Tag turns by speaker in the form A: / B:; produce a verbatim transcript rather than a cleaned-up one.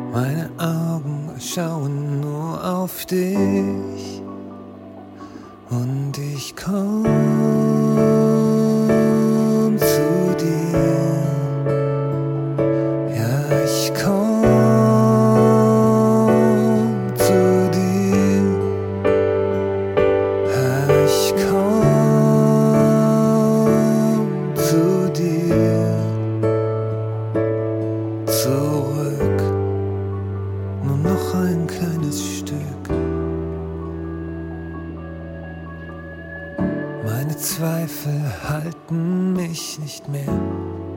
A: Meine Augen schauen nur auf dich und ich komm zu dir. Ja, ich komm zu dir. Ja, ich komm zu dir. Zurück. Nur noch ein kleines Stück. Meine Zweifel halten mich nicht mehr.